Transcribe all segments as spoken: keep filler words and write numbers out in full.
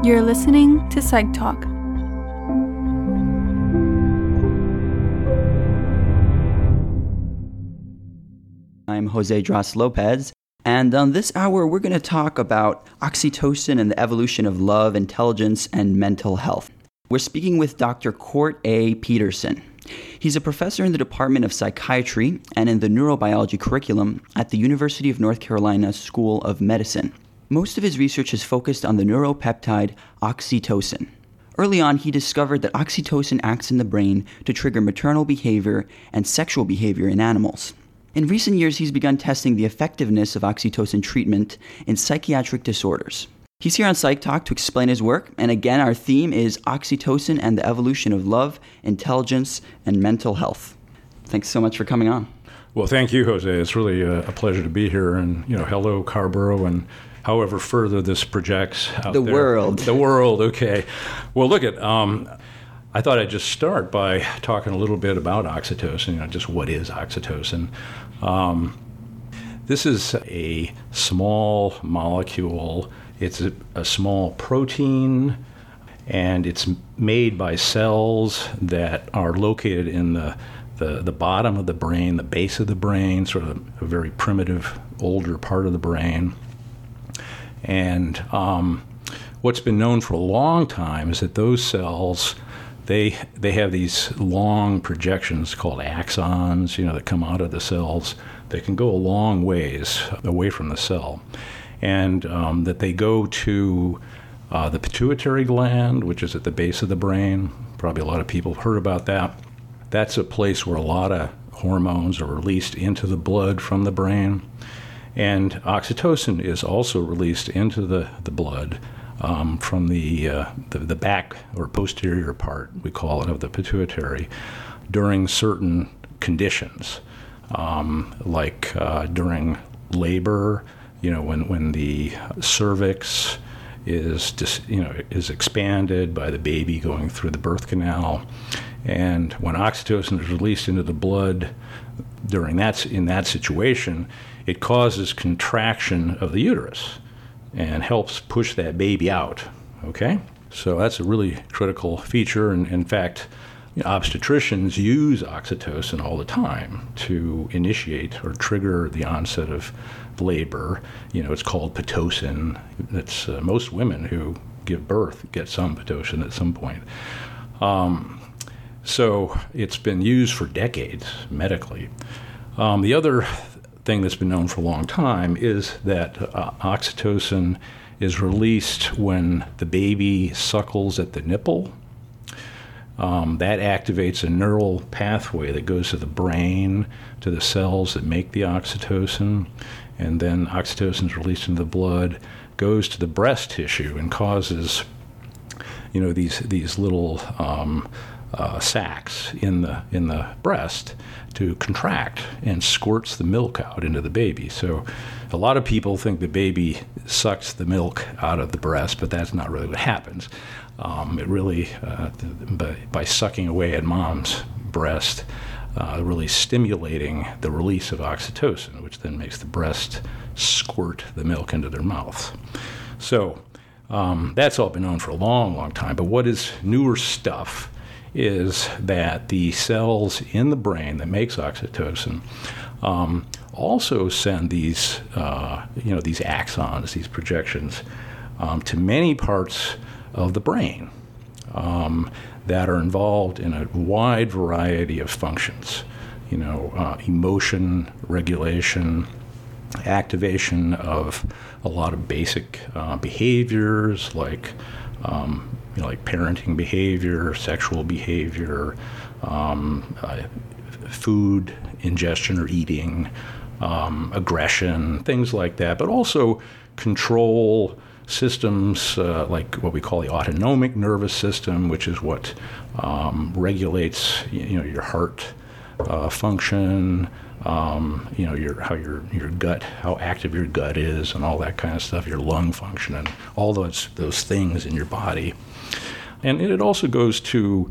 You're listening to Psych Talk. I'm Jose Dras Lopez, and on this hour we're going to talk about oxytocin and the evolution of love, intelligence, and mental health. We're speaking with Doctor Court A. Peterson. He's a professor in the Department of Psychiatry and in the neurobiology curriculum at the University of North Carolina School of Medicine. Most of his research is focused on the neuropeptide oxytocin. Early on, he discovered that oxytocin acts in the brain to trigger maternal behavior and sexual behavior in animals. In recent years, he's begun testing the effectiveness of oxytocin treatment in psychiatric disorders. He's here on Psych Talk to explain his work, and again, our theme is oxytocin and the evolution of love, intelligence, and mental health. Thanks so much for coming on. Well, thank you, Jose. It's really a, a pleasure to be here, and, you know, hello, Carrboro, and however further this projects out the there. world. The world, okay. Well, look at, um, I thought I'd just start by talking a little bit about oxytocin, you know, just what is oxytocin. Um, this is a small molecule. It's a, a small protein, and it's made by cells that are located in the, the, the bottom of the brain, the base of the brain, sort of a very primitive, older part of the brain. And um, what's been known for a long time is that those cells, they they have these long projections called axons, you know, that come out of the cells that can go a long ways away from the cell. And um, that they go to uh, the pituitary gland, which is at the base of the brain. Probably a lot of people have heard about that. That's a place where a lot of hormones are released into the blood from the brain. And oxytocin is also released into the, the blood um, from the, uh, the the back or posterior part, we call it, of the pituitary during certain conditions, um, like uh, during labor, you know, when, when the cervix is just, you know, is expanded by the baby going through the birth canal. And when oxytocin is released into the blood during that, in that situation, it causes contraction of the uterus and helps push that baby out, okay? So that's a really critical feature. And in fact, you know, obstetricians use oxytocin all the time to initiate or trigger the onset of labor. You know, it's called Pitocin. It's uh, most women who give birth get some Pitocin at some point. Um, so it's been used for decades medically. Um, the other thing that's been known for a long time is that uh, oxytocin is released when the baby suckles at the nipple. Um, that activates a neural pathway that goes to the brain, to the cells that make the oxytocin, and then oxytocin is released into the blood, goes to the breast tissue and causes, you know, these these little um, uh, sacs in the in the breast to contract and squirts the milk out into the baby. So a lot of people think the baby sucks the milk out of the breast, but that's not really what happens. Um, it really, uh, by, by sucking away at mom's breast, uh, really stimulating the release of oxytocin, which then makes the breast squirt the milk into their mouth. So um, that's all been known for a long, long time. But what is newer stuff is that the cells in the brain that makes oxytocin um, also send these, uh, you know, these axons, these projections, um, to many parts of the brain um, that are involved in a wide variety of functions. You know, uh, emotion regulation, activation of a lot of basic uh, behaviors like um, you know, like parenting behavior, sexual behavior, um, uh, food ingestion or eating, um, aggression, things like that, but also control systems uh, like what we call the autonomic nervous system, which is what um, regulates, you know, your heart uh, function, um, you know, your how your your gut, how active your gut is, and all that kind of stuff, your lung function, and all those those things in your body. And it also goes to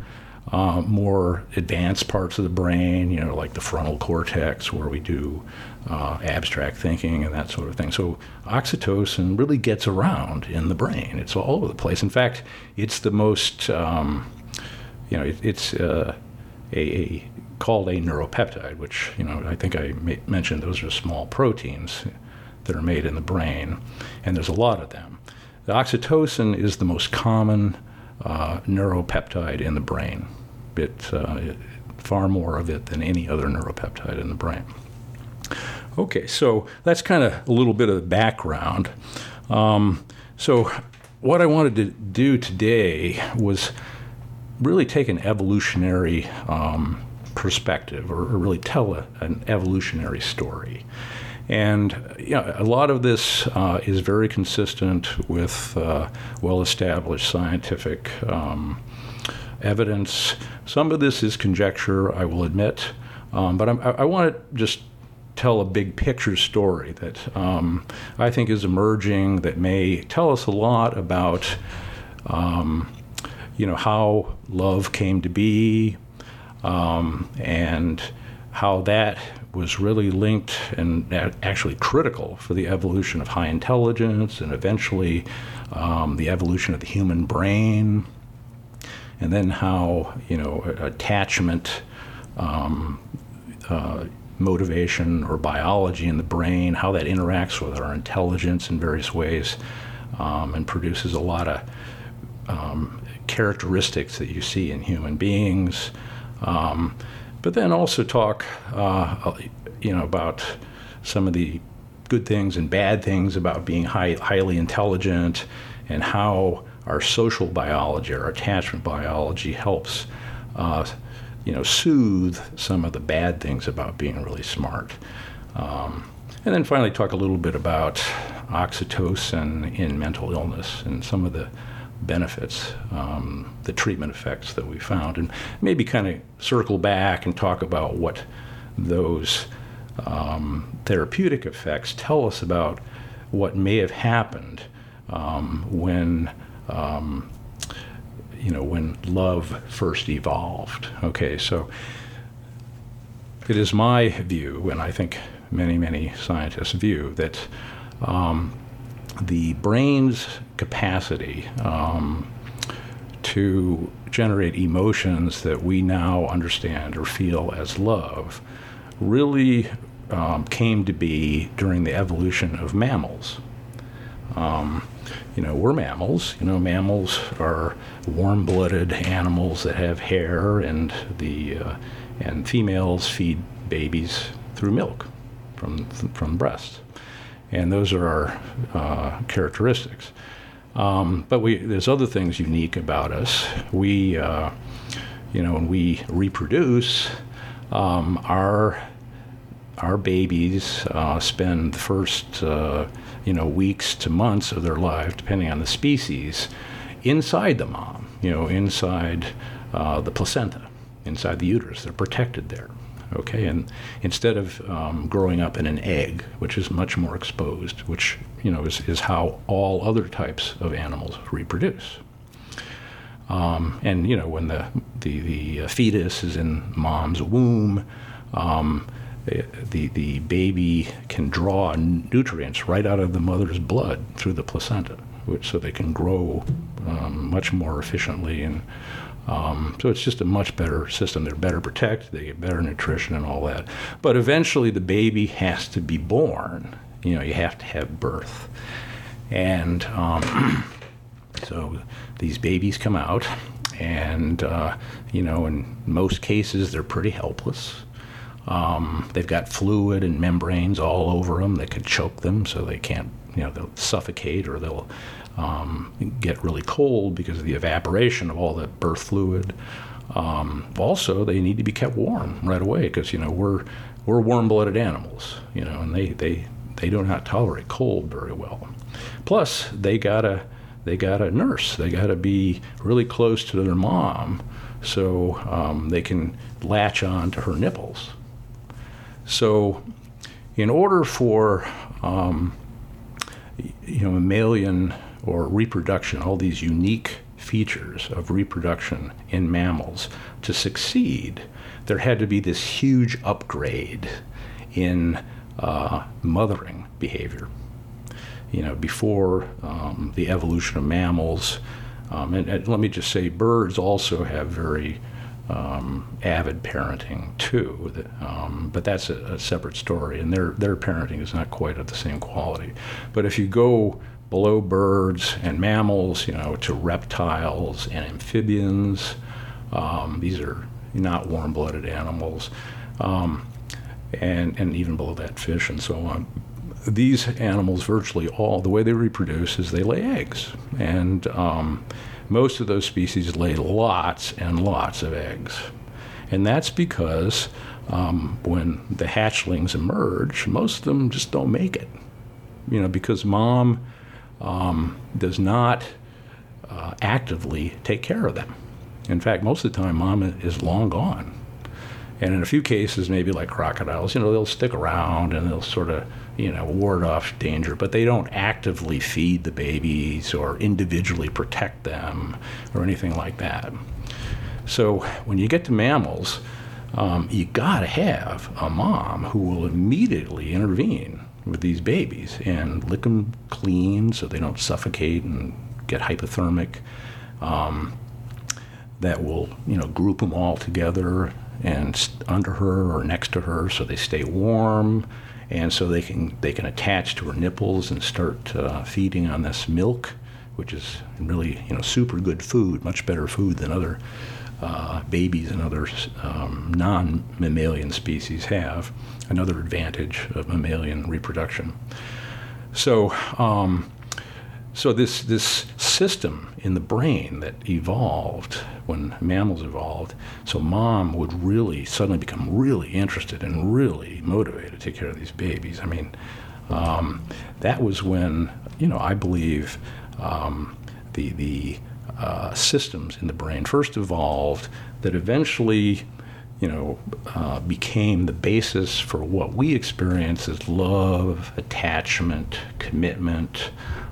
uh, more advanced parts of the brain, you know, like the frontal cortex, where we do uh, abstract thinking and that sort of thing. So oxytocin really gets around in the brain. It's all over the place. In fact, it's the most, um, you know, it, it's uh, a, a called a neuropeptide, which, you know, I think I ma- mentioned those are small proteins that are made in the brain, and there's a lot of them. The oxytocin is the most common uh, neuropeptide in the brain. It, uh, it, far more of it than any other neuropeptide in the brain. Okay, so that's kind of a little bit of the background. Um, so what I wanted to do today was really take an evolutionary um, perspective, or, or really tell a, an evolutionary story. And you know, a lot of this uh, is very consistent with uh, well-established scientific um, evidence. Some of this is conjecture, I will admit, um, but I'm, I, I want to just tell a big picture story that um, I think is emerging that may tell us a lot about um, you know, how love came to be, um, and how that was really linked and actually critical for the evolution of high intelligence and eventually um, the evolution of the human brain, and then how, you know, attachment, um, uh, motivation or biology in the brain, how that interacts with our intelligence in various ways, um, and produces a lot of um, characteristics that you see in human beings. Um, but then also talk, uh, you know, about some of the good things and bad things about being high, highly intelligent, and how our social biology, our attachment biology, helps, uh, you know, soothe some of the bad things about being really smart. Um, and then finally talk a little bit about oxytocin in mental illness and some of the benefits, um, the treatment effects that we found, and maybe kind of circle back and talk about what those um, therapeutic effects tell us about what may have happened um, when, um, you know, when love first evolved. Okay, so it is my view, and I think many, many scientists' view, that um, the brain's capacity um, to generate emotions that we now understand or feel as love really um, came to be during the evolution of mammals. Um, you know, we're mammals. You know, mammals are warm-blooded animals that have hair, and the uh, and females feed babies through milk from from breasts. And those are our uh, characteristics. Um, but we, there's other things unique about us. We, uh, you know, when we reproduce, um, our our babies uh, spend the first, uh, you know, weeks to months of their life, depending on the species, inside the mom. You know, inside uh, the placenta, inside the uterus. They're protected there. Okay, and instead of um, growing up in an egg, which is much more exposed, which, you know, is, is how all other types of animals reproduce. Um, and, you know, when the, the, the fetus is in mom's womb, um, the, the baby can draw nutrients right out of the mother's blood through the placenta, which, so they can grow um, much more efficiently. And Um, so it's just a much better system. They're better protected, they get better nutrition and all that. But eventually the baby has to be born. You know, you have to have birth. And um, so these babies come out, and, uh, you know, in most cases they're pretty helpless. Um, they've got fluid and membranes all over them that could choke them, so they can't, you know, they'll suffocate, or they'll Um, get really cold because of the evaporation of all that birth fluid. Um, also, they need to be kept warm right away, because, you know, we're we're warm-blooded animals, you know, and they, they, they do not tolerate cold very well. Plus, they gotta they gotta nurse. They gotta be really close to their mom, so um, they can latch on to her nipples. So, in order for um, you know, mammalian or reproduction, all these unique features of reproduction in mammals to succeed, there had to be this huge upgrade in uh, mothering behavior. You know, before um, the evolution of mammals, um, and, and let me just say, birds also have very um, avid parenting too, um, but that's a, a separate story, and their their parenting is not quite of the same quality. But if you go below birds and mammals, you know, to reptiles and amphibians, um, these are not warm-blooded animals, um, and and even below that, fish and so on. These animals, virtually all, the way they reproduce is they lay eggs, and um, most of those species lay lots and lots of eggs, and that's because um, when the hatchlings emerge, most of them just don't make it, you know, because mom um, does not uh, actively take care of them. In fact, most of the time, mom is long gone. And in a few cases, maybe like crocodiles, you know, they'll stick around and they'll sort of, you know, ward off danger, but they don't actively feed the babies or individually protect them or anything like that. So when you get to mammals, um, you gotta have a mom who will immediately intervene with these babies and lick them clean so they don't suffocate and get hypothermic. Um, that will, you know, group them all together and under her or next to her so they stay warm, and so they can they can attach to her nipples and start uh, feeding on this milk, which is really, you know, super good food, much better food than other uh, babies and other um, non-mammalian species have. Another advantage of mammalian reproduction. So. Um, So this this system in the brain that evolved when mammals evolved, so mom would really suddenly become really interested and really motivated to take care of these babies. I mean, um, that was when, you know, I believe um, the the uh, systems in the brain first evolved that eventually, you know, uh, became the basis for what we experience as love, attachment, commitment,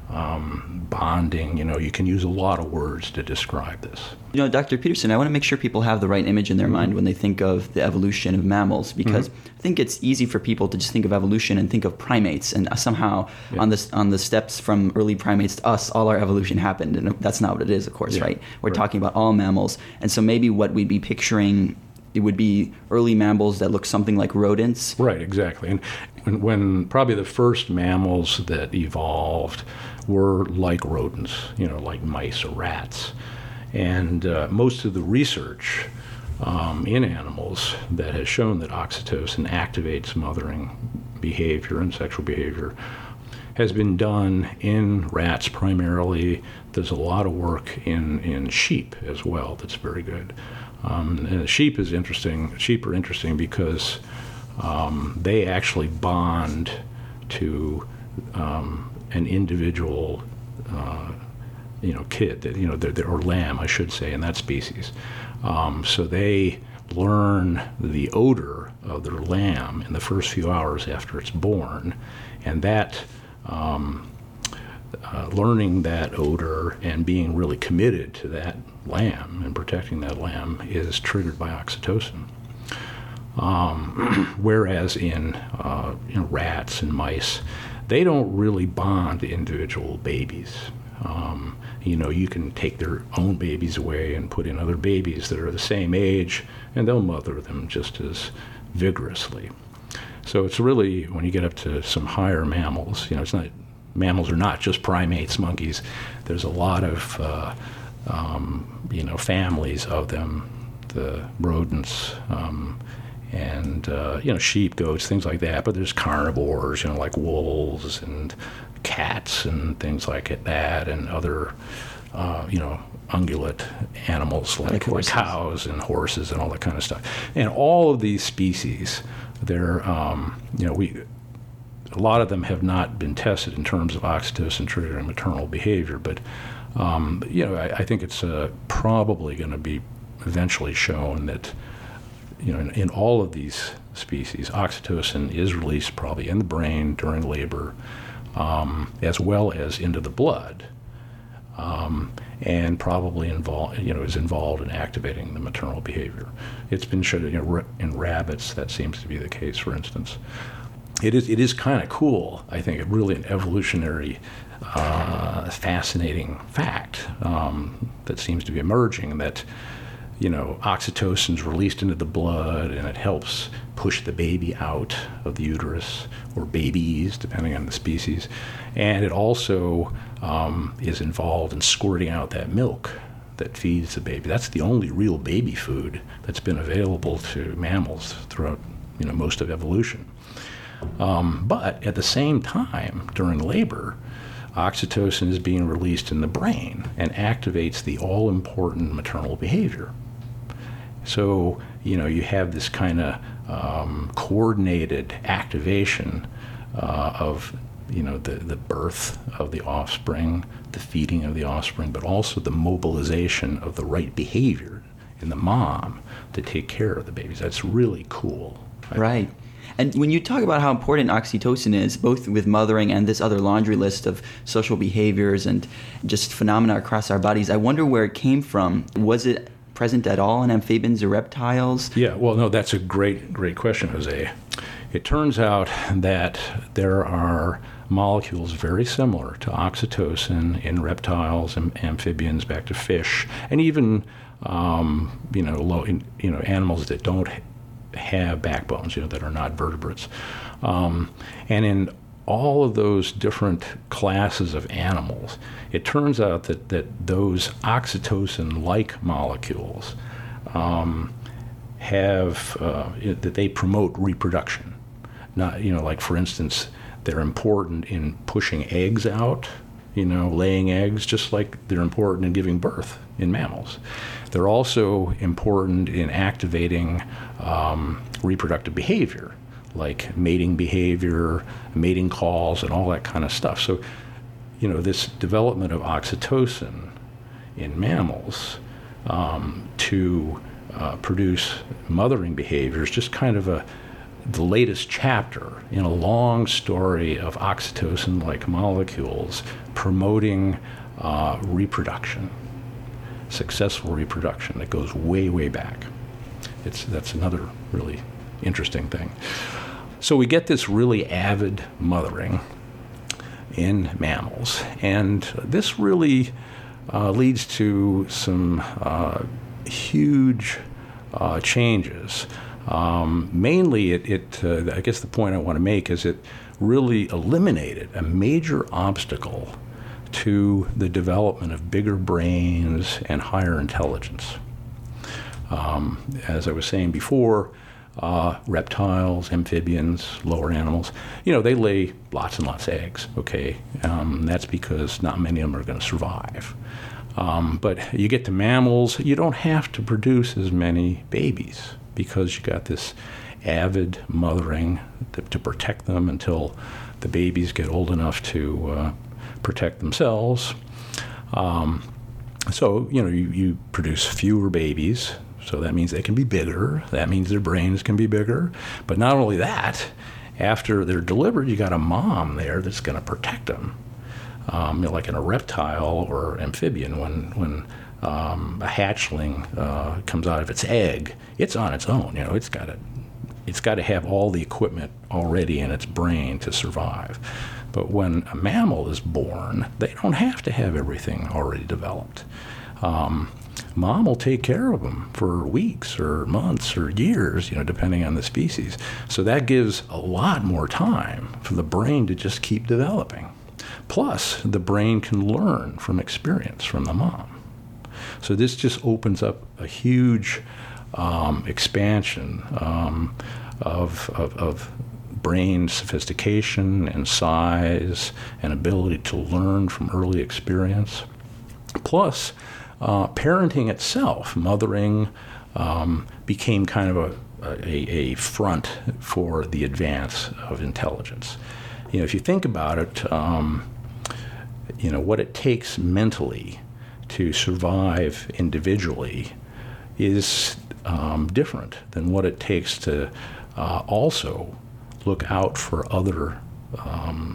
Um, bonding. You know, you can use a lot of words to describe this. You know, Doctor Peterson, I want to make sure people have the right image in their mind when they think of the evolution of mammals, because mm-hmm. I think it's easy for people to just think of evolution and think of primates, and somehow yeah. on this on the steps from early primates to us, all our evolution happened, and that's not what it is, of course, yeah. right? We're right. talking about all mammals, and so maybe what we'd be picturing, it would be early mammals that look something like rodents. Right, exactly. And when, when probably the first mammals that evolved were like rodents, you know, like mice or rats. And uh, most of the research um, in animals that has shown that oxytocin activates mothering behavior and sexual behavior has been done in rats primarily. There's a lot of work in, in sheep as well that's very good. Um, and sheep is interesting. Sheep are interesting because um, they actually bond to um, an individual, uh, you know, kid, that, you know, they're, they're, or lamb, I should say, in that species. Um, so they learn the odor of their lamb in the first few hours after it's born, and that um, uh, learning that odor and being really committed to that lamb and protecting that lamb is triggered by oxytocin. Um, whereas in uh, you know, rats and mice, they don't really bond to individual babies. Um, you know, you can take their own babies away and put in other babies that are the same age, and they'll mother them just as vigorously. So it's really, when you get up to some higher mammals, you know, it's not, mammals are not just primates, monkeys. There's a lot of, uh, um, you know, families of them, the rodents, um, and, uh, you know, sheep, goats, things like that. But there's carnivores, you know, like wolves and cats and things like that, and other, uh, you know, ungulate animals like, like cows and horses and all that kind of stuff. And all of these species, they're, um, you know, we, a lot of them have not been tested in terms of oxytocin triggering maternal behavior, but, um, you know, I, I think it's uh, probably going to be eventually shown that, you know, in, in all of these species, oxytocin is released probably in the brain during labor, um, as well as into the blood. um, and probably involved, you know, is involved in activating the maternal behavior. It's been shown, you know, in rabbits that seems to be the case, for instance. It is it is kind of cool, I think, really an evolutionary, uh, fascinating fact um, that seems to be emerging, that, you know, oxytocin's released into the blood and it helps push the baby out of the uterus, or babies, depending on the species. And it also um, is involved in squirting out that milk that feeds the baby. That's the only real baby food that's been available to mammals throughout, you know, most of evolution. Um, but at the same time, during labor, oxytocin is being released in the brain and activates the all-important maternal behavior. So, you know, you have this kind of um, coordinated activation uh, of, you know, the, the birth of the offspring, the feeding of the offspring, but also the mobilization of the right behavior in the mom to take care of the babies. That's really cool. Right. And when you talk about how important oxytocin is, both with mothering and this other laundry list of social behaviors and just phenomena across our bodies, I wonder where it came from. Was it present at all in amphibians or reptiles? Yeah, well, no, that's a great, great question, Jose. It turns out that there are molecules very similar to oxytocin in reptiles and amphibians, back to fish, and even um, you know, low, in, you know, animals that don't have backbones, you know, that are not vertebrates. Um, and in all of those different classes of animals, it turns out that, that those oxytocin-like molecules um, have, uh, that they promote reproduction. Not, you know, like, for instance, they're important in pushing eggs out, you know, laying eggs, just like they're important in giving birth in mammals. They're also important in activating um, reproductive behavior, like mating behavior, mating calls, and all that kind of stuff. So, you know, this development of oxytocin in mammals um, to uh, produce mothering behavior is just kind of a the latest chapter in a long story of oxytocin-like molecules promoting uh, reproduction, successful reproduction that goes way, way back. It's that's another really interesting thing. So we get this really avid mothering in mammals, and this really uh, leads to some uh, huge uh, changes. Um, mainly, it, it uh, I guess the point I want to make is it really eliminated a major obstacle to the development of bigger brains and higher intelligence. Um, as I was saying before, uh, reptiles, amphibians, lower animals, you know, they lay lots and lots of eggs, okay? Um, that's because not many of them are going to survive. Um, but you get to mammals, you don't have to produce as many babies, because you got this avid mothering to, to protect them until the babies get old enough to uh, protect themselves. Um, so, you know, you, you produce fewer babies, so that means they can be bigger. That means their brains can be bigger. But not only that, after they're delivered, you got a mom there that's going to protect them. Um, you know, like in a reptile or amphibian, when when Um, a hatchling uh, comes out of its egg, it's on its own. You know, it's got to, it's got to have all the equipment already in its brain to survive. But when a mammal is born, they don't have to have everything already developed. Um, mom will take care of them for weeks or months or years, you know, depending on the species. So that gives a lot more time for the brain to just keep developing. Plus, the brain can learn from experience from the mom. So this just opens up a huge um, expansion um, of, of, of brain sophistication and size and ability to learn from early experience. Plus, uh, parenting itself, mothering, um, became kind of a, a, a front for the advance of intelligence. You know, if you think about it, um, you know, what it takes mentally to survive individually is um, different than what it takes to uh, also look out for other um,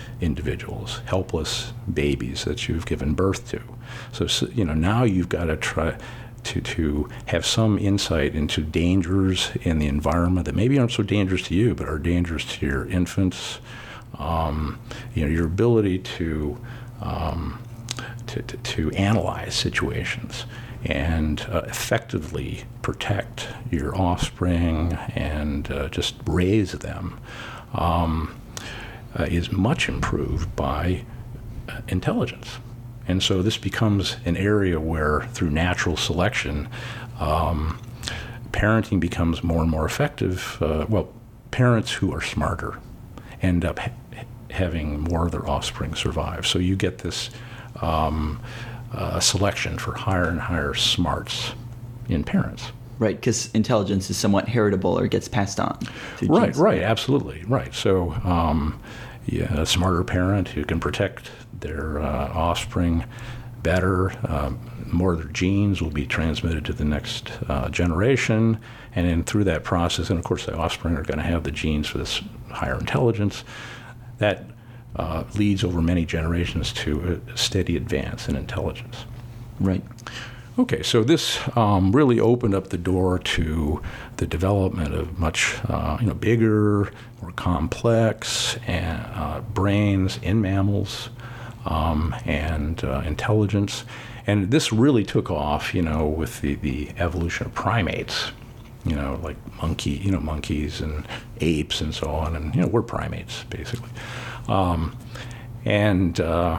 individuals, helpless babies that you've given birth to. So, so you know, now you've got to try to, to have some insight into dangers in the environment that maybe aren't so dangerous to you, but are dangerous to your infants. Um, you know, your ability to, um, to, to, to analyze situations and uh, effectively protect your offspring and uh, just raise them um, uh, is much improved by uh, intelligence. And so this becomes an area where, through natural selection, um, parenting becomes more and more effective. Uh, well, parents who are smarter end up ha- having more of their offspring survive. So you get this um, uh, selection for higher and higher smarts in parents. Right, because intelligence is somewhat heritable or gets passed on. Right, genes. right, absolutely, right. So um, yeah, a smarter parent who can protect their uh, offspring better, um, more of their genes will be transmitted to the next uh, generation, and then through that process, and of course the offspring are going to have the genes for this higher intelligence, that uh, leads over many generations to a steady advance in intelligence. Right. Okay, so this um, really opened up the door to the development of much, uh, you know, bigger, more complex and, uh, brains in mammals um, and uh, intelligence. And this really took off, you know, with the, the evolution of primates, you know, like monkey, you know, monkeys and apes and so on. And, you know, we're primates, basically. Um, and... Uh,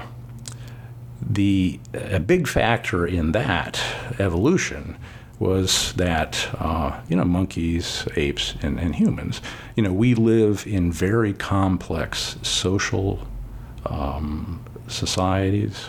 The a big factor in that evolution was that uh, you know monkeys, apes, and, and humans, you know, we live in very complex social um, societies,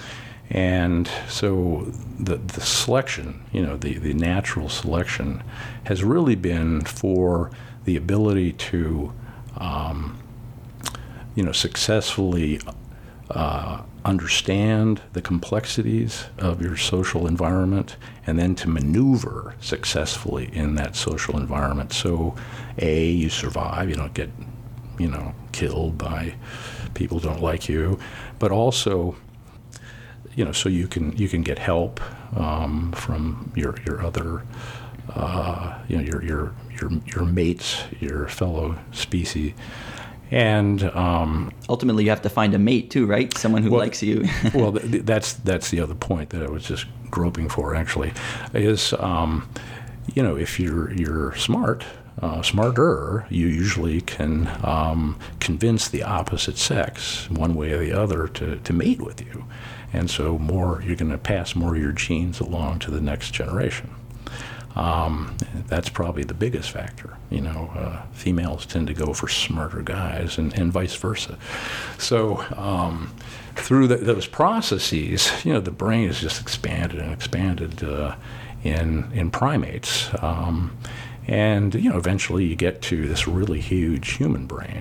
and so the the selection, you know, the, the natural selection, has really been for the ability to um, you know successfully Uh, understand the complexities of your social environment and then to maneuver successfully in that social environment. So, A, you survive, you don't get, you know, killed by people who don't like you, but also, you know, so you can you can get help um, from your your other, uh, you know, your your your your mates, your fellow species. And um, ultimately, you have to find a mate too, right? Someone who well, likes you. well, th- that's that's the other point that I was just groping for. Actually, is um, you know, if you're you're smart, uh, smarter, you usually can um, convince the opposite sex, one way or the other, to to mate with you, and so more you're going to pass more of your genes along to the next generation. Um, that's probably the biggest factor. You know, uh, females tend to go for smarter guys, and, and vice versa. So um, through the, those processes, you know, the brain is just expanded and expanded uh, in in primates, um, and you know, eventually you get to this really huge human brain.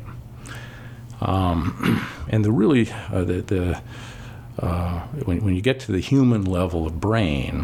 Um, and the really uh, the, the uh, when when you get to the human level of brain.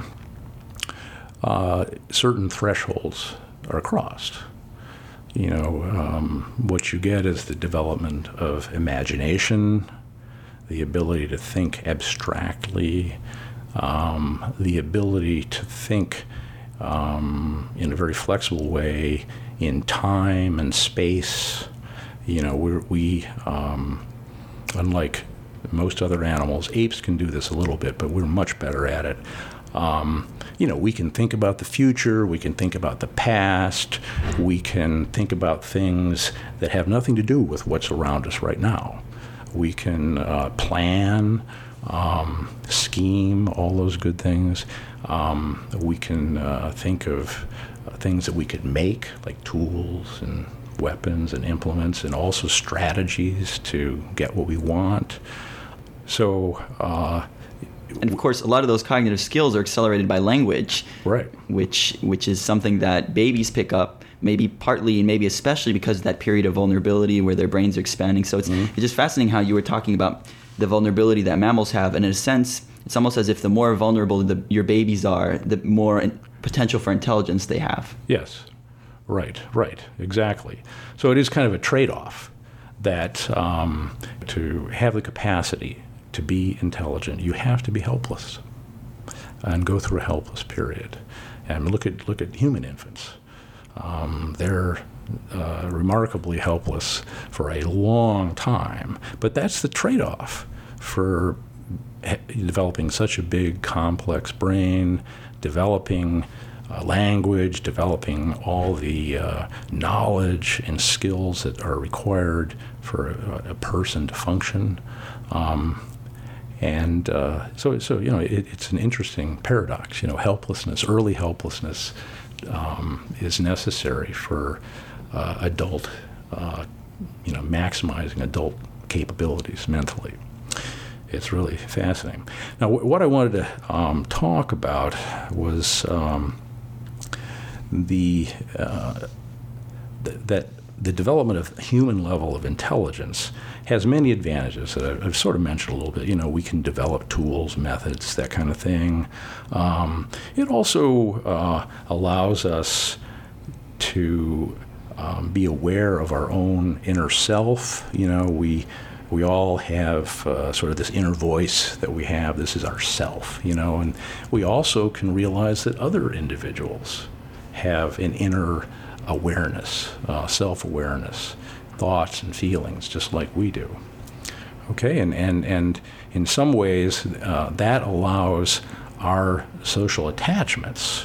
Uh, certain thresholds are crossed. You know, um, what you get is the development of imagination, the ability to think abstractly, um, the ability to think um, in a very flexible way in time and space. You know, we're, we, um, unlike most other animals, apes can do this a little bit, but we're much better at it. Um, you know, we can think about the future, we can think about the past, we can think about things that have nothing to do with what's around us right now. We can uh, plan, um, scheme, all those good things. Um, we can uh, think of uh, things that we could make, like tools and weapons and implements, and also strategies to get what we want. So, uh, And of course, a lot of those cognitive skills are accelerated by language, right? Which which is something that babies pick up, maybe partly and maybe especially because of that period of vulnerability where their brains are expanding. So it's mm-hmm. it's just fascinating how you were talking about the vulnerability that mammals have, and in a sense, it's almost as if the more vulnerable the, your babies are, the more in, potential for intelligence they have. Yes, right, right, exactly. So it is kind of a trade-off that um, to have the capacity to be intelligent, you have to be helpless and go through a helpless period. And look at look at human infants. Um, they're uh, remarkably helpless for a long time, but that's the trade-off for developing such a big, complex brain, developing uh, language, developing all the uh, knowledge and skills that are required for a, a person to function. Um, and uh, so, so you know, it, it's an interesting paradox. You know, helplessness, early helplessness, um, is necessary for uh, adult, uh, you know, maximizing adult capabilities mentally. It's really fascinating. Now, w- what I wanted to um, talk about was um, the uh, th- that the development of human level of intelligence has many advantages that I've, I've sort of mentioned a little bit. You know, we can develop tools, methods, that kind of thing. Um, it also uh, allows us to um, be aware of our own inner self. You know, we we all have uh, sort of this inner voice that we have. This is our self, you know, and we also can realize that other individuals have an inner awareness, uh, self-awareness, thoughts and feelings, just like we do. Okay, and, and, and in some ways, uh, that allows our social attachments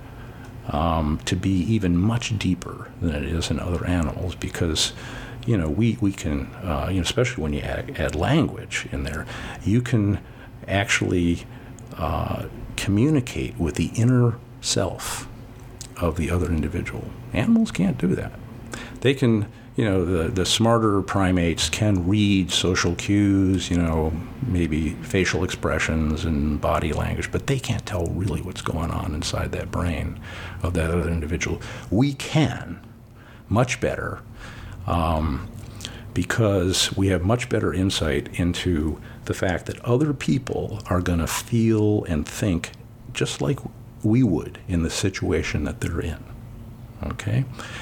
um, to be even much deeper than it is in other animals, because, you know, we, we can, uh, you know, especially when you add, add language in there, you can actually uh, communicate with the inner self of the other individual. Animals can't do that. They can, you know, the, the smarter primates can read social cues, you know, maybe facial expressions and body language, but they can't tell really what's going on inside that brain of that other individual. We can, much better, um, because we have much better insight into the fact that other people are going to feel and think just like we would in the situation that they're in, okay?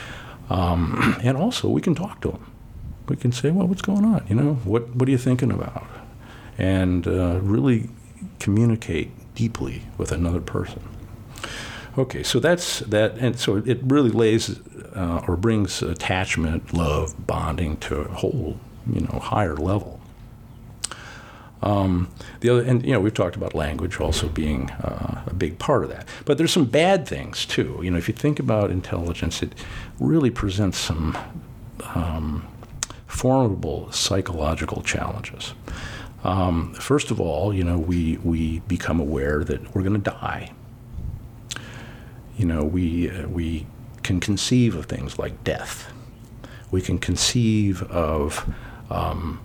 Um, and also, we can talk to them. We can say, well, what's going on? You know, what what are you thinking about? And uh, really communicate deeply with another person. Okay, so that's that, and so it really lays uh, or brings attachment, love, bonding to a whole, you know, higher level. Um, the other, and you know, we've talked about language also being uh, a big part of that. But there's some bad things too. You know, if you think about intelligence, it really presents some um, formidable psychological challenges. Um, first of all, you know, we we become aware that we're going to die. You know, we uh, we can conceive of things like death. We can conceive of um,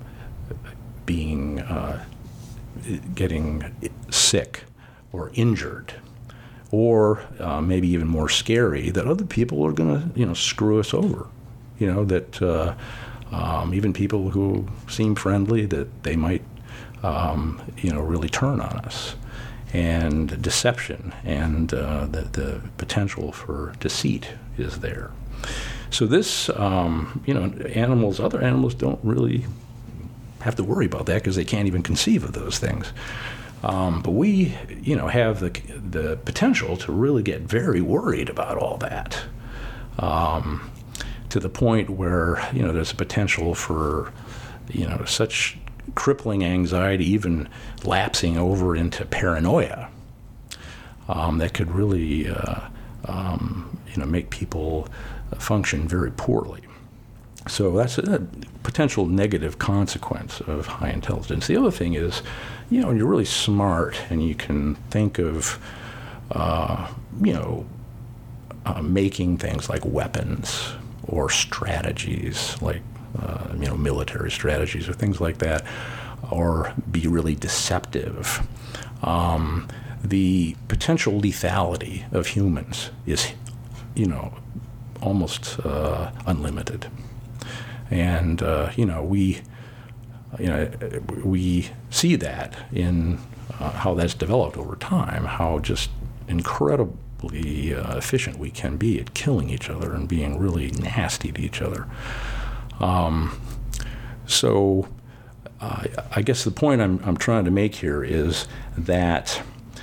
being uh, getting sick or injured, or uh, maybe even more scary, that other people are going to, you know, screw us over. You know, that uh, um, even people who seem friendly, that they might, um, you know, really turn on us. And deception and uh, the, the potential for deceit is there. So this, um, you know, animals, other animals don't really have to worry about that because they can't even conceive of those things. Um, but we, you know, have the the potential to really get very worried about all that, um, to the point where, you know, there's a potential for, you know, such crippling anxiety, even lapsing over into paranoia, um, that could really, uh, um, you know, make people function very poorly. So that's a potential negative consequence of high intelligence. The other thing is, you know, when you're really smart and you can think of, uh, you know, uh, making things like weapons or strategies, like, uh, you know, military strategies or things like that, or be really deceptive. Um, the potential lethality of humans is, you know, almost uh, unlimited. And, uh, you know, we, you know, we see that in uh, how that's developed over time, how just incredibly uh, efficient we can be at killing each other and being really nasty to each other. Um, so uh, I guess the point I'm, I'm trying to make here is that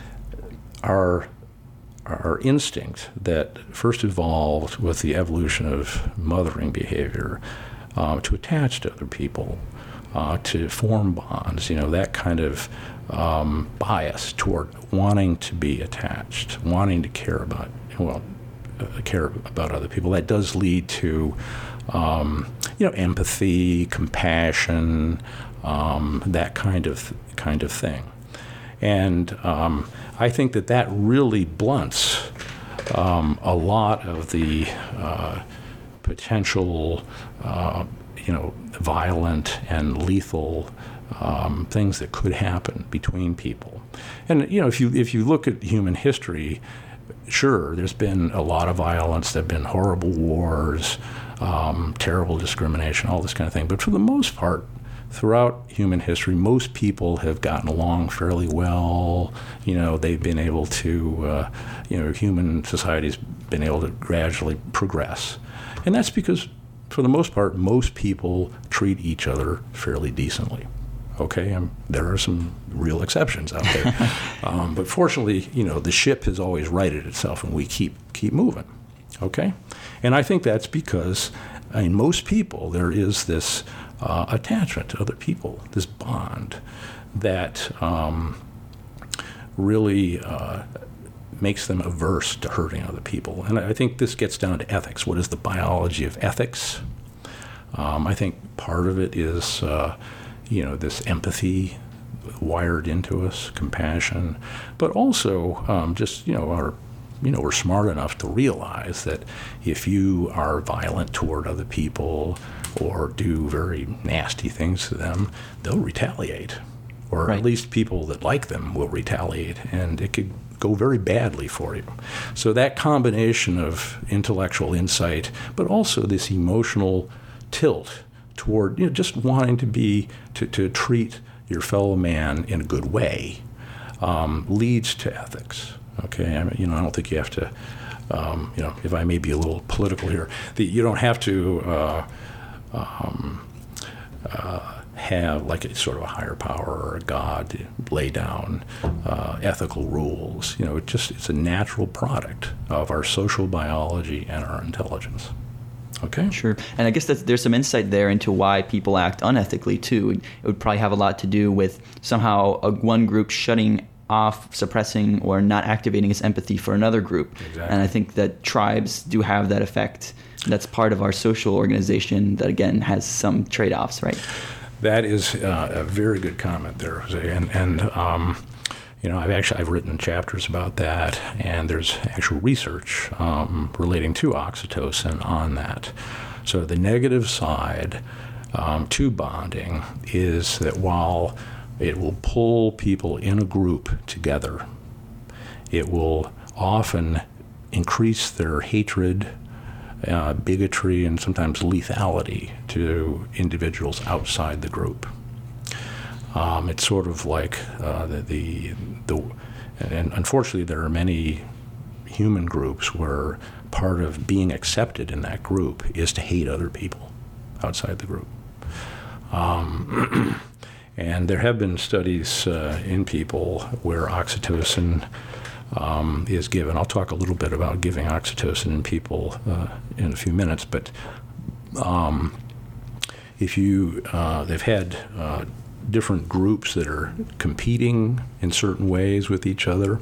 our our instinct that first evolved with the evolution of mothering behavior uh, to attach to other people, uh, to form bonds, you know, that kind of um, bias toward wanting to be attached, wanting to care about, well, uh, care about other people, that does lead to, um, you know, empathy, compassion, um, that kind of kind of thing. And um, I think that that really blunts um, a lot of the uh, potential, uh, you know, violent and lethal um, things that could happen between people. And you know, if you if you look at human history, sure, there's been a lot of violence. There've been horrible wars, um, terrible discrimination, all this kind of thing. But for the most part, throughout human history, most people have gotten along fairly well. You know, they've been able to, uh, you know, human society's been able to gradually progress. And that's because, for the most part, most people treat each other fairly decently. Okay, um, there are some real exceptions out there. um, but fortunately, you know, the ship has always righted itself, and we keep keep moving. Okay? And I think that's because in most people there is this Uh, attachment to other people, this bond that um, really uh, makes them averse to hurting other people. And I think this gets down to ethics. What is the biology of ethics? Um, I think part of it is, uh, you know, this empathy wired into us, compassion, but also um, just, you know, our you know, we're smart enough to realize that if you are violent toward other people or do very nasty things to them, they'll retaliate. Or right. At least people that like them will retaliate, and it could go very badly for you. So that combination of intellectual insight, but also this emotional tilt toward, you know, just wanting to be, to, to treat your fellow man in a good way, um, leads to ethics. Okay, I mean, you know, I don't think you have to, um, you know, if I may be a little political here, the, you don't have to uh, um, uh, have like a sort of a higher power or a god to lay down uh, ethical rules. You know, it just it's a natural product of our social biology and our intelligence. Okay. Sure. And I guess that's, there's some insight there into why people act unethically, too. It would probably have a lot to do with somehow a, one group shutting off, suppressing, or not activating its empathy for another group. Exactly. And I think that tribes do have that effect. That's part of our social organization that, again, has some trade-offs, right? That is uh, a very good comment there, Jose. And, and um, you know, I've actually I've written chapters about that, and there's actual research um, relating to oxytocin on that. So the negative side um, to bonding is that while it will pull people in a group together, it will often increase their hatred, uh, bigotry, and sometimes lethality to individuals outside the group. Um, it's sort of like uh, the, the, the, and unfortunately there are many human groups where part of being accepted in that group is to hate other people outside the group. Um, And there have been studies uh, in people where oxytocin um, is given. I'll talk a little bit about giving oxytocin in people uh, in a few minutes. But um, if you, uh, they've had uh, different groups that are competing in certain ways with each other,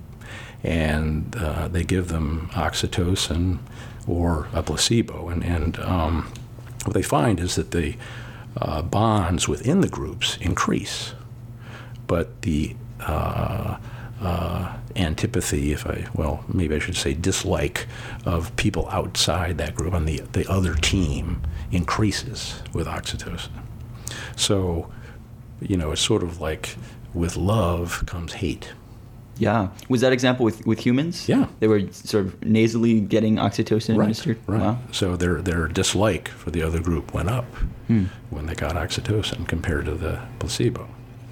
and uh, they give them oxytocin or a placebo. And, and um, what they find is that the Uh, bonds within the groups increase, but the uh, uh, antipathy, if I, well, maybe I should say dislike of people outside that group on the, the other team increases with oxytocin. So, you know, it's sort of like with love comes hate. Yeah. Was that example with, with humans? Yeah. They were sort of nasally getting oxytocin Right, administered? right. Wow. So their their dislike for the other group went up Hmm. when they got oxytocin compared to the placebo.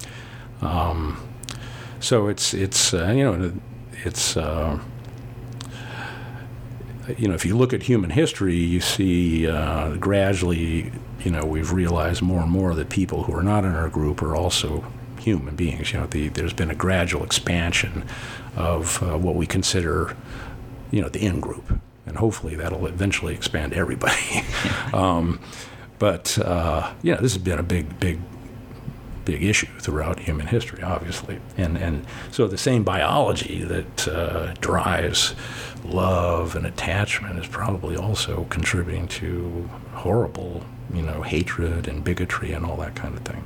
Um, so it's it's uh, you know it's uh, you know, if you look at human history, you see uh, gradually, you know, we've realized more and more that people who are not in our group are also human beings. You know, the, there's been a gradual expansion of uh, what we consider, you know, the in-group. And hopefully that'll eventually expand everybody. um, but, uh, you know, this has been a big, big, big issue throughout human history, obviously. And and so the same biology that uh, drives love and attachment is probably also contributing to horrible, you know, hatred and bigotry and all that kind of thing.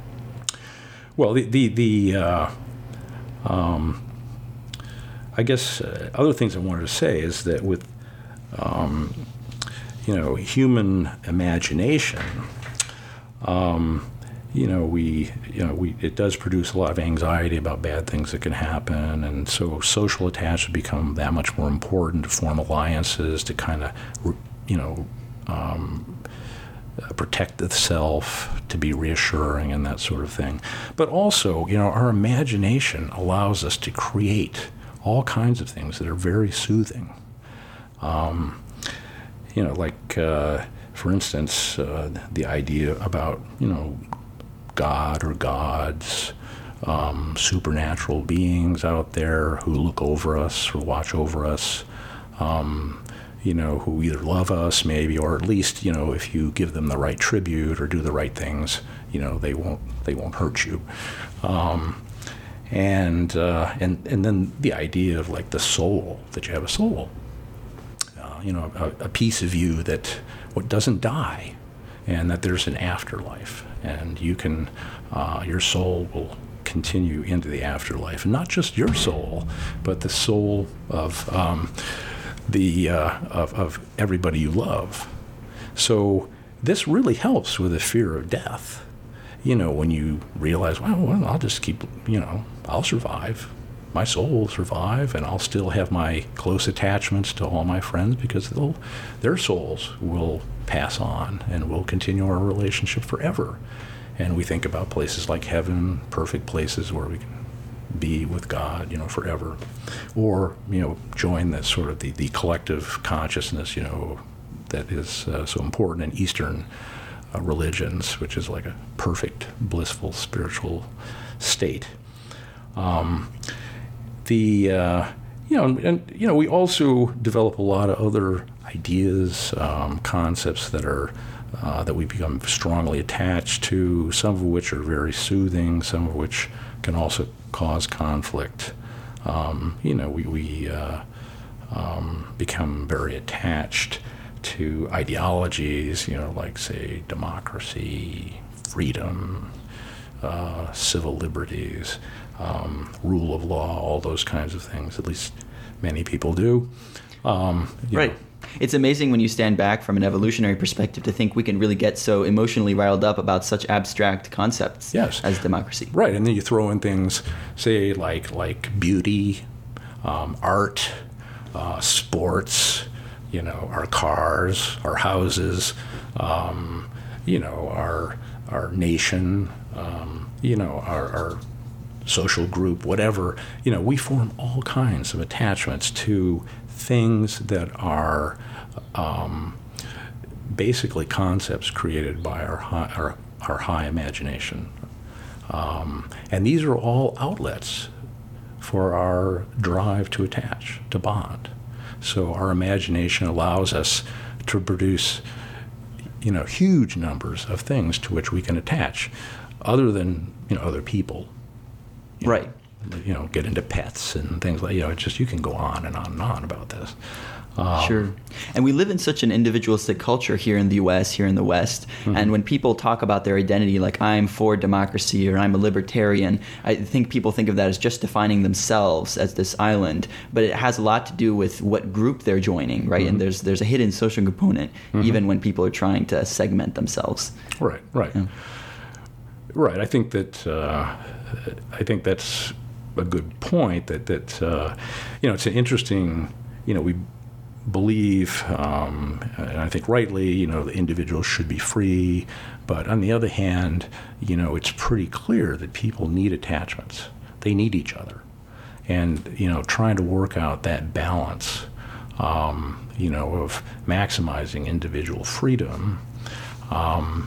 Well, the, the, the uh, um, I guess uh, other things I wanted to say is that with, um, you know, human imagination, um, you know, we, you know, we, it does produce a lot of anxiety about bad things that can happen, and so social attachment become that much more important to form alliances, to kind of, you know, um, protect the self, to be reassuring and that sort of thing. But also, you know, our imagination allows us to create all kinds of things that are very soothing. Um, you know, like, uh, for instance, uh, the idea about, you know, God or gods, um, supernatural beings out there who look over us or watch over us, um, you know, who either love us maybe, or at least, you know, if you give them the right tribute or do the right things, you know, they won't they won't hurt you. Um, and uh, and and then the idea of like the soul, that you have a soul, uh, you know, a, a piece of you that what doesn't die, and that there's an afterlife, and you can, uh, your soul will continue into the afterlife, and not just your soul, but the soul of um, the uh, of, of everybody you love. So this really helps with the fear of death. You know, when you realize, well, well, I'll just keep, you know, I'll survive. My soul will survive, and I'll still have my close attachments to all my friends because they'll, their souls will pass on and we'll continue our relationship forever. And we think about places like heaven, perfect places where we can be with God, you know, forever. Or, you know, join that sort of the, the collective consciousness, you know, that is uh, so important in Eastern uh, religions, which is like a perfect, blissful, spiritual state. Um, the, uh, you know, and, and, you know, we also develop a lot of other ideas, um, concepts that are, uh, that we become strongly attached to, some of which are very soothing, some of which can also cause conflict. Um, you know, we, we uh, um, become very attached to ideologies, you know, like, say, democracy, freedom, uh, civil liberties, um, rule of law, all those kinds of things. At least many people do. Um, right. know. It's amazing when you stand back from an evolutionary perspective to think we can really get so emotionally riled up about such abstract concepts yes. as democracy. Right, and then you throw in things, say, like like beauty, um, art, uh, sports, you know, our cars, our houses, um, you know, our our nation, um, you know, our, our social group, whatever. You know, we form all kinds of attachments to things that are um, basically concepts created by our high, our, our high imagination. Um, and these are all outlets for our drive to attach, to bond. So our imagination allows us to produce, you know, huge numbers of things to which we can attach, other than, you know, other people. Right. Know. You know, get into pets and things like, you know, it's just, you can go on and on and on about this. Um, sure. And we live in such an individualistic culture here in the U S, here in the West. Mm-hmm. And when people talk about their identity, like I'm for democracy or I'm a libertarian, I think people think of that as just defining themselves as this island. But it has a lot to do with what group they're joining, right? Mm-hmm. And there's there's a hidden social component, mm-hmm. even when people are trying to segment themselves. Right, right. Yeah. Right. I think that, uh, I think that's a good point, that, that uh, you know, it's an interesting, you know, we believe, um, and I think rightly, you know, the individual should be free, but on the other hand, you know, it's pretty clear that people need attachments. They need each other. And, you know, trying to work out that balance um, you know, of maximizing individual freedom, um,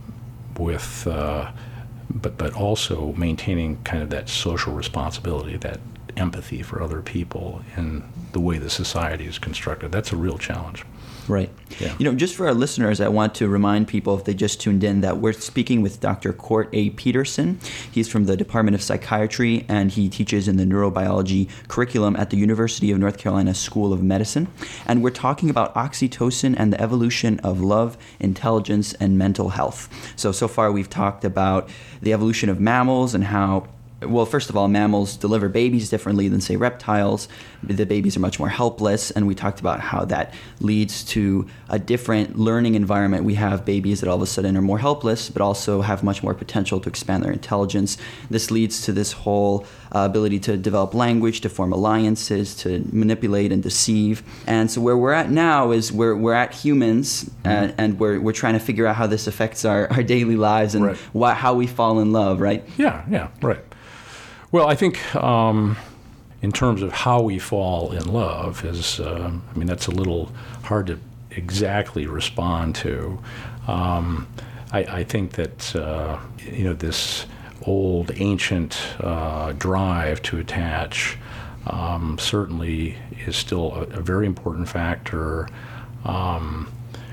with, uh, but but also maintaining kind of that social responsibility, that empathy for other people in the way the society is constructed. That's a real challenge. Right. Yeah. You know, just for our listeners, I want to remind people, if they just tuned in, that we're speaking with Doctor Court A. Peterson. He's from the Department of Psychiatry, and he teaches in the neurobiology curriculum at the University of North Carolina School of Medicine. And we're talking about oxytocin and the evolution of love, intelligence, and mental health. So, so far we've talked about the evolution of mammals and how, well, first of all, mammals deliver babies differently than, say, reptiles. The babies are much more helpless, and we talked about how that leads to a different learning environment. We have babies that all of a sudden are more helpless, but also have much more potential to expand their intelligence. This leads to this whole uh, ability to develop language, to form alliances, to manipulate and deceive. And so where we're at now is we're, we're at humans, mm-hmm. and, and we're, we're trying to figure out how this affects our, our daily lives and right. why, how we fall in love, right? Yeah, yeah, right. Well, I think um, in terms of how we fall in love is, uh, I mean, that's a little hard to exactly respond to. Um, I, I think that, uh, you know, this old, ancient uh, drive to attach um, certainly is still a, a very important factor. Um,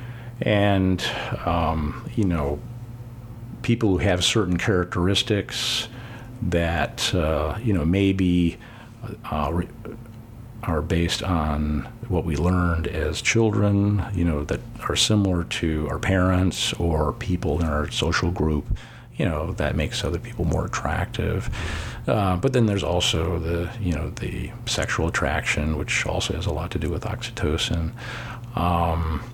and, um, you know, people who have certain characteristics that uh, you know maybe uh, re- are based on what we learned as children, you know, that are similar to our parents or people in our social group, you know, that makes other people more attractive. Uh, but then there's also the, you know, the sexual attraction, which also has a lot to do with oxytocin. Um,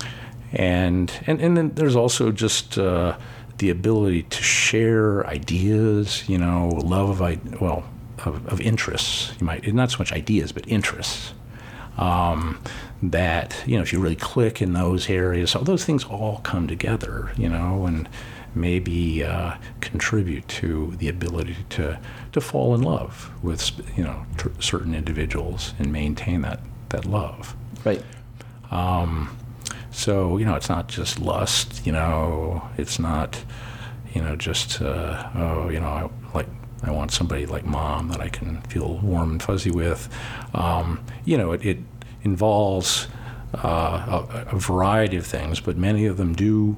and, and, and then there's also just uh, the ability to share ideas, you know, love of, well, of, of interests. You might, not so much ideas, but interests. Um, that, you know, if you really click in those areas, all those things all come together, you know, and maybe uh, contribute to the ability to, to fall in love with, you know, tr- certain individuals and maintain that, that love. Right. Um, So, you know, it's not just lust, you know, it's not, you know, just, uh, oh, you know, I, like, I want somebody like mom that I can feel warm and fuzzy with. Um, you know, it, it involves uh, a, a variety of things, but many of them do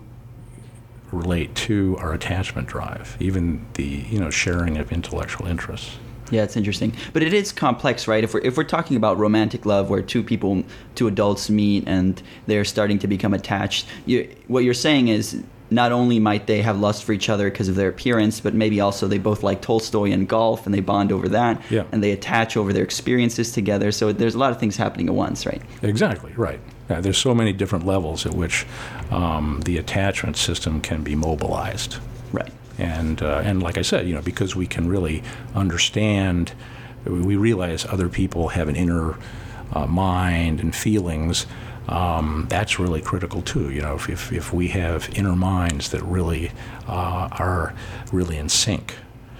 relate to our attachment drive, even the, you know, sharing of intellectual interests. Yeah, it's interesting. But it is complex, right? If we're, if we're talking about romantic love where two people, two adults meet and they're starting to become attached, you, what you're saying is not only might they have lust for each other because of their appearance, but maybe also they both like Tolstoy and golf and they bond over that. Yeah. And they attach over their experiences together. So there's a lot of things happening at once, right? Exactly, right. Yeah, there's so many different levels at which um, the attachment system can be mobilized. Right. And uh, and like I said, you know, because we can really understand, we realize other people have an inner uh, mind and feelings. Um, that's really critical too. You know, if if, if we have inner minds that really uh, are really in sync,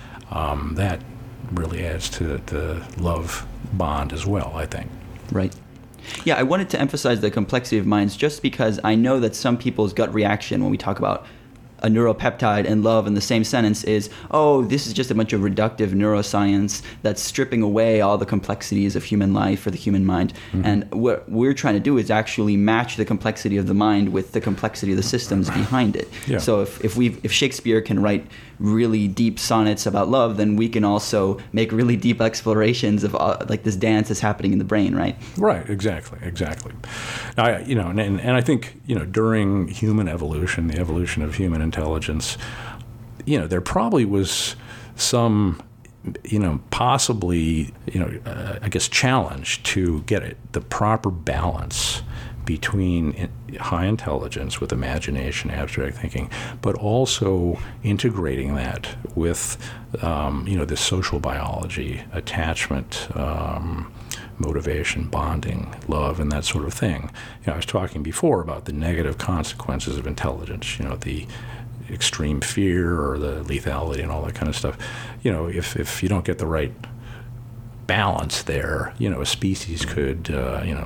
um, that really adds to the love bond as well, I think. Right. Yeah, I wanted to emphasize the complexity of minds just because I know that some people's gut reaction when we talk about a neuropeptide and love in the same sentence is, oh, this is just a bunch of reductive neuroscience that's stripping away all the complexities of human life or the human mind. Mm-hmm. And what we're trying to do is actually match the complexity of the mind with the complexity of the systems behind it. Yeah. So if, if we if Shakespeare can write really deep sonnets about love, then we can also make really deep explorations of uh, like this dance that's happening in the brain, right? Right, exactly, exactly. Now, I, you know, and, and I think, you know, during human evolution, the evolution of human intelligence, you know, there probably was some, you know, possibly, you know, uh, I guess challenge to get it, the proper balance between in, high intelligence with imagination, abstract thinking, but also integrating that with, um, you know, this social biology, attachment, um, motivation, bonding, love, and that sort of thing. You know, I was talking before about the negative consequences of intelligence, you know, the extreme fear or the lethality and all that kind of stuff. You know, if, if you don't get the right balance there, you know, a species could, uh, you know,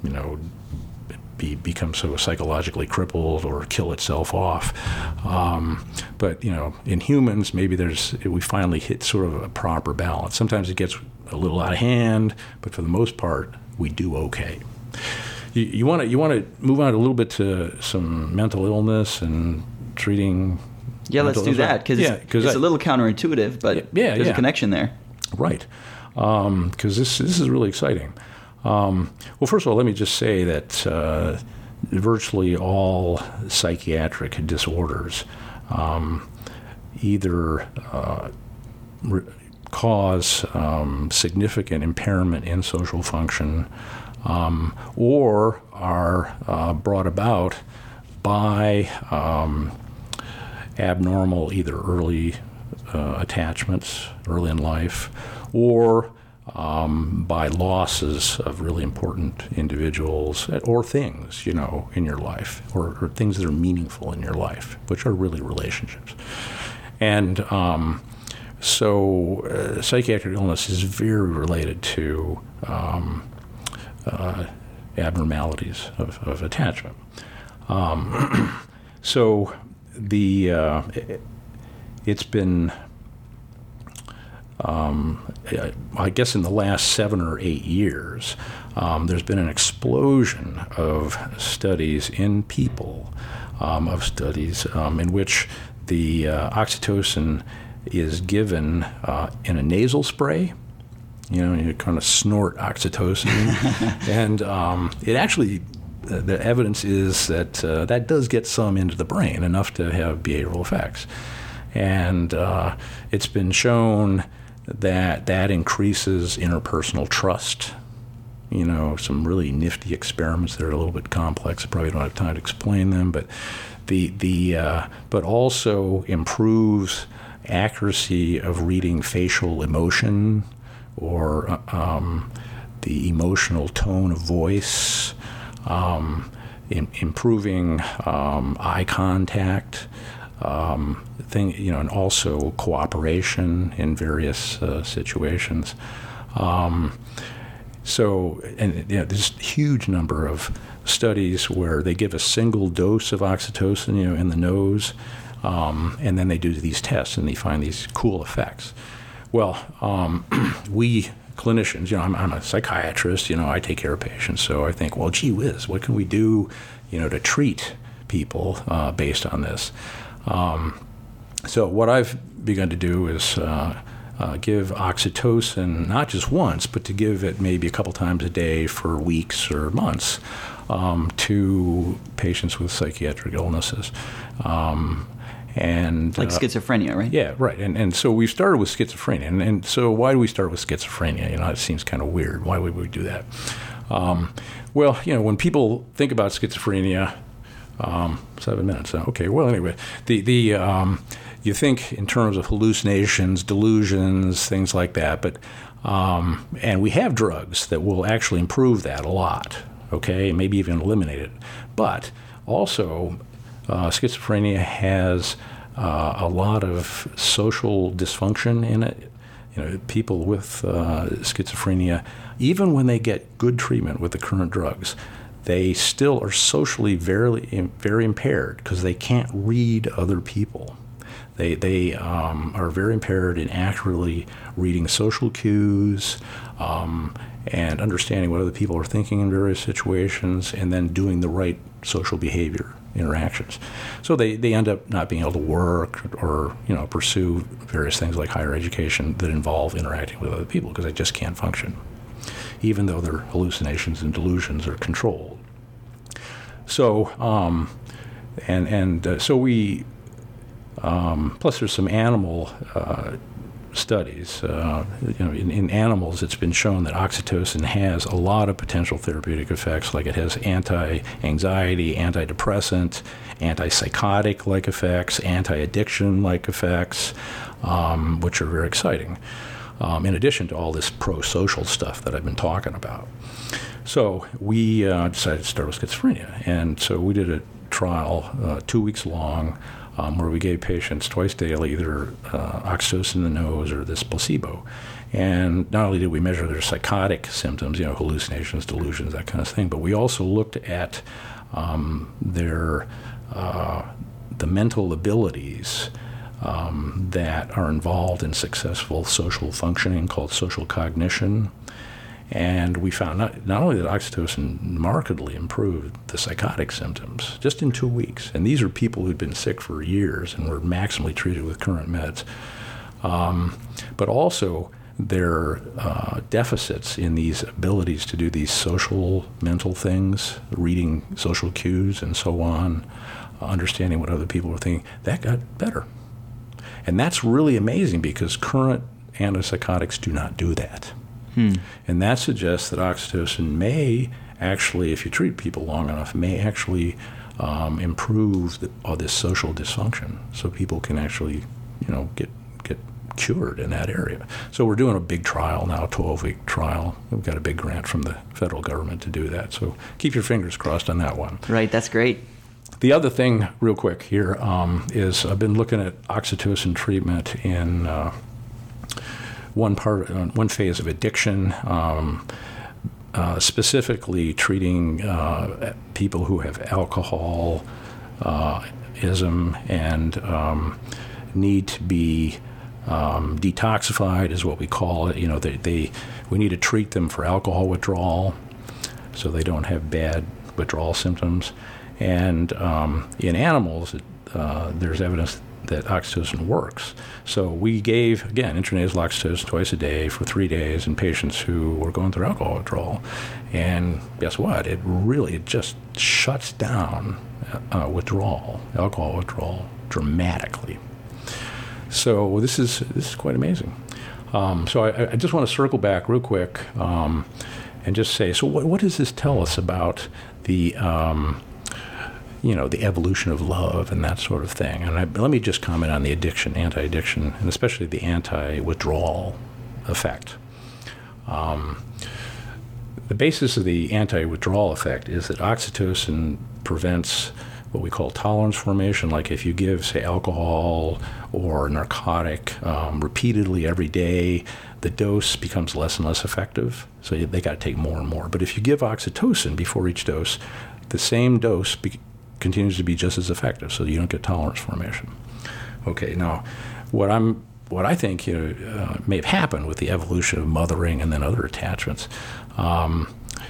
you know, be, become so psychologically crippled or kill itself off. Um, but, you know, in humans, maybe there's, we finally hit sort of a proper balance. Sometimes it gets a little out of hand, but for the most part, we do okay. You want to you want to move on a little bit to some mental illness and treating. Yeah, let's do that because yeah, it's, it's I, a little counterintuitive, but yeah, there's yeah. a connection there. Right, because um, this this is really exciting. Um, well, first of all, let me just say that uh, virtually all psychiatric disorders um, either uh, re- cause um, significant impairment in social function. Um, or are uh, brought about by um, abnormal either early uh, attachments early in life or um, by losses of really important individuals or things, you know, in your life or, or things that are meaningful in your life, which are really relationships. And um, so uh, psychiatric illness is very related to um, Uh, abnormalities of, of attachment. Um, so the uh, it, it's been, um, I guess in the last seven or eight years, um, there's been an explosion of studies in people, um, of studies um, in which the uh, oxytocin is given uh, in a nasal spray. You know, you kind of snort oxytocin, and um, it actually, uh, the evidence is that uh, that does get some into the brain, enough to have behavioral effects. And uh, it's been shown that that increases interpersonal trust. You know, some really nifty experiments that are a little bit complex. I probably don't have time to explain them, but the the uh, but also improves accuracy of reading facial emotion, or um, the emotional tone of voice, um, in, improving um, eye contact, um, thing, you know, and also cooperation in various uh, situations. Um, so, and you know, there's a huge number of studies where they give a single dose of oxytocin, you know, in the nose, um, and then they do these tests and they find these cool effects. Well, um, we clinicians, you know, I'm, I'm a psychiatrist, you know, I take care of patients, so I think, well, gee whiz, what can we do, you know, to treat people uh, based on this? Um, so what I've begun to do is uh, uh, give oxytocin, not just once, but to give it maybe a couple times a day for weeks or months um, to patients with psychiatric illnesses. Um, And, like uh, schizophrenia, right? Yeah, right. And and so we started with schizophrenia. And, and so why do we start with schizophrenia? You know, it seems kind of weird. Why would we do that? Um, well, you know, when people think about schizophrenia, um, seven minutes. Okay, well, anyway, the the um, you think in terms of hallucinations, delusions, things like that. But um, and we have drugs that will actually improve that a lot. Okay, maybe even eliminate it. But also, Uh, schizophrenia has uh, a lot of social dysfunction in it. You know, people with uh, schizophrenia, even when they get good treatment with the current drugs, they still are socially very, very impaired because they can't read other people. They they um, are very impaired in accurately reading social cues um, and understanding what other people are thinking in various situations, and then doing the right social behavior interactions. So they, they end up not being able to work or, you know, pursue various things like higher education that involve interacting with other people because they just can't function, even though their hallucinations and delusions are controlled. So, um, and and uh, so we, um, plus there's some animal uh, studies. Uh, you know, in, in animals, it's been shown that oxytocin has a lot of potential therapeutic effects. Like it has anti-anxiety, antidepressant, antipsychotic-like effects, anti-addiction-like effects, um, which are very exciting. Um, in addition to all this pro-social stuff that I've been talking about. So we uh, decided to start with schizophrenia, and so we did a trial uh, two weeks long um, where we gave patients twice daily either uh, oxytocin in the nose or this placebo. And not only did we measure their psychotic symptoms, you know, hallucinations, delusions, that kind of thing, but we also looked at um, their uh, the mental abilities um, that are involved in successful social functioning, called social cognition. And we found not, not only that oxytocin markedly improved the psychotic symptoms just in two weeks, and these are people who'd been sick for years and were maximally treated with current meds, um, but also their uh, deficits in these abilities to do these social mental things, reading social cues and so on, uh, understanding what other people were thinking, that got better. And that's really amazing because current antipsychotics do not do that. Hmm. And that suggests that oxytocin may actually, if you treat people long enough, may actually um, improve the, all this social dysfunction, so people can actually, you know, get get cured in that area. So we're doing a big trial now, a twelve-week trial. We've got a big grant from the federal government to do that. So keep your fingers crossed on that one. Right, that's great. The other thing, real quick here, um, is I've been looking at oxytocin treatment in uh, one part, uh, one phase of addiction, um, uh, specifically treating uh, people who have alcoholism and um, need to be um, detoxified, is what we call it. You know, they, they we need to treat them for alcohol withdrawal, so they don't have bad withdrawal symptoms. And um, in animals, uh, there's evidence that oxytocin works. So we gave, again, intranasal oxytocin twice a day for three days in patients who were going through alcohol withdrawal. And guess what? It really it just shuts down uh, withdrawal, alcohol withdrawal, dramatically. So this is this is quite amazing. Um, so I, I just want to circle back real quick um, and just say, so what, what does this tell us about the um, you know, the evolution of love and that sort of thing? And I, let me just comment on the addiction, anti-addiction, and especially the anti-withdrawal effect. Um, the basis of the anti-withdrawal effect is that oxytocin prevents what we call tolerance formation. Like if you give, say, alcohol or narcotic um, repeatedly every day, the dose becomes less and less effective, so they got to take more and more. But if you give oxytocin before each dose, the same dose be- continues to be just as effective, so you don't get tolerance formation. Okay, now, what I'm, what I think you know uh, may have happened with the evolution of mothering and then other attachments um,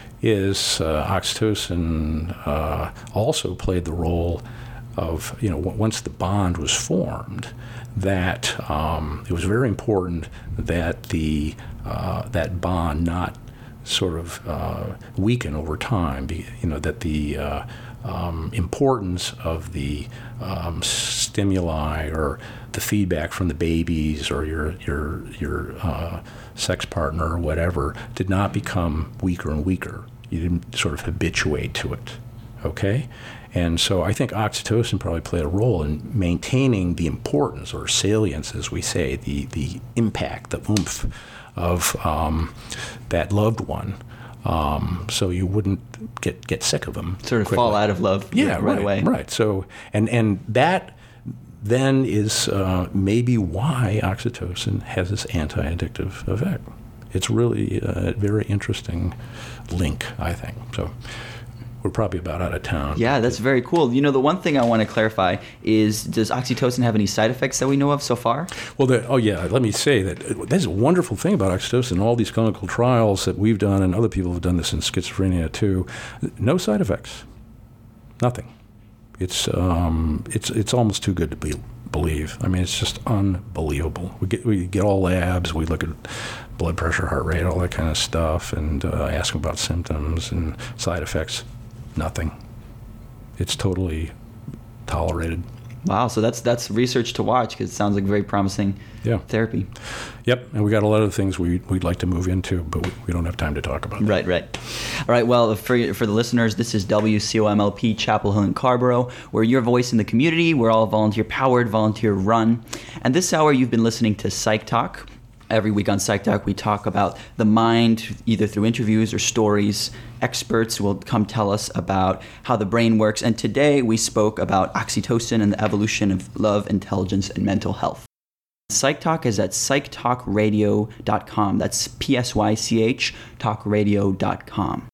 is uh, oxytocin uh, also played the role of, you know, w- once the bond was formed, that um, it was very important that the uh, that bond not sort of uh, weaken over time. Be, you know, that the uh, Um, importance of the um, stimuli or the feedback from the babies or your your your uh, sex partner or whatever did not become weaker and weaker. You didn't sort of habituate to it, okay? And so I think oxytocin probably played a role in maintaining the importance or salience, as we say, the the impact, the oomph of um, that loved one. Um, so you wouldn't get, get sick of them. Sort of quickly. fall out of love yeah, right, right away. Right. So, and, and that then is uh, maybe why oxytocin has this anti-addictive effect. It's really a very interesting link, I think. So we're probably about out of town. Yeah, that's very cool. You know, the one thing I want to clarify is, does oxytocin have any side effects that we know of so far? Well, the, oh yeah, let me say that that's a wonderful thing about oxytocin. All these clinical trials that we've done, and other people have done this in schizophrenia too, no side effects, nothing. It's um, it's it's almost too good to be, believe. I mean, it's just unbelievable. We get we get all labs, we look at blood pressure, heart rate, all that kind of stuff, and uh, ask them about symptoms and side effects. Nothing. It's totally tolerated. Wow, so that's that's research to watch, because it sounds like very promising yeah. therapy. Yep, and we got a lot of things we, we'd like to move into, but we, we don't have time to talk about that. Right, right. All right, well, for for the listeners, this is W C O M L P Chapel Hill and Carrboro. We're your voice in the community. We're all volunteer-powered, volunteer-run. And this hour, you've been listening to Psych Talk. Every week on Psych Talk, we talk about the mind, either through interviews or stories. Experts will come tell us about how the brain works. And today we spoke about oxytocin and the evolution of love, intelligence, and mental health. Psych Talk is at psych talk radio dot com. That's P S Y C H talk radio dot com.